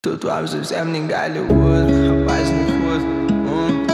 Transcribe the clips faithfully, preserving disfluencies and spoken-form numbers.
Тут вам совсем не Голливуд, опасный ход. м.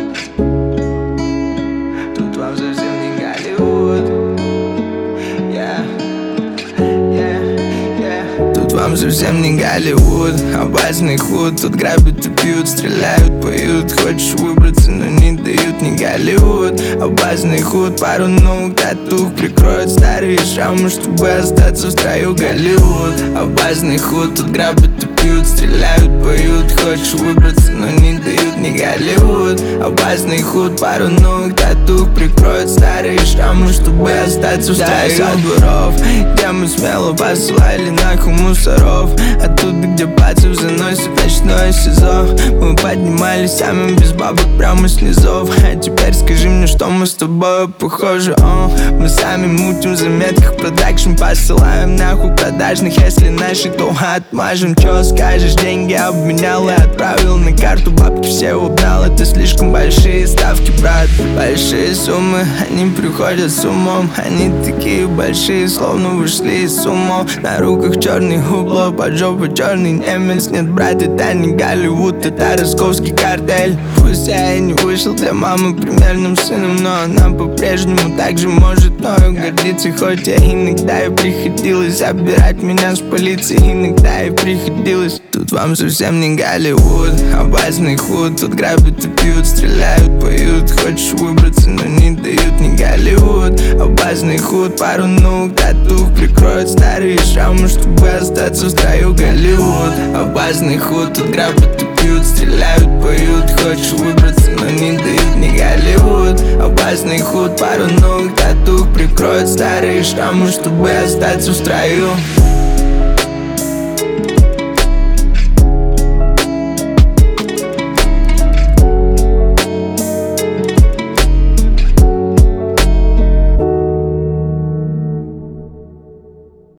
Тут вам совсем не Голливуд. yeah. Yeah, yeah. Тут вам совсем не Голливуд, опасный ход. Тут грабят и пьют, стреляют, поют. Хочешь выбраться, но не дают. Не Голливуд, опасный ход. Пару новых татух прикроют старые шрамы, чтобы остаться в строю. Голливуд, опасный ход. Тут грабят и пьют, стреляют, поют. Хочешь выбраться, но не дают. Не Голливуд, опасный ход. Пару новых татух прикроют старые шрамы, чтобы остаться в строю. Со дворов, где мы смело посылали нахуй мусоров. Оттуда, где пацев заносит ночное СИЗО. Мы поднимались сами без бабок прямо с низов. А теперь скажи мне, что мы с тобой похожи. О, мы сами мутим в заметках, продакшн посылаем нахуй продажных. Если наши, то отмажем. Чё скажешь, деньги обменял и отправил на карту. Бабки все убрал, это слишком большие ставки, брат. Большие суммы, они приходят с умом. Они такие большие, словно вышли из умов. На руках черный хубло, под жопой черный немец. Нет, брат, это не Голливуд, это ростовский картель. Пусть я и не вышел для мамы примерным сыном, но она по-прежнему так же может мною гордиться. Хоть я иногда и приходилось забирать меня с полиции, иногда и приходилось. Тут вам совсем не Голливуд, опасный худ. Тут грабят и пьют, стреляют, поют. Хочешь выбраться, но не дают. Не Голливуд, опасный худ. Пару новых татух прикроют старые шрамы, чтобы остаться в строю. Голливуд, опасный худ. Тут грабят и пьют, стреляют, поют. Хочешь выбраться, но не дают. Не Голливуд, опасный худ. Пару новых татух прикроют старые шрамы, чтобы остаться в строю.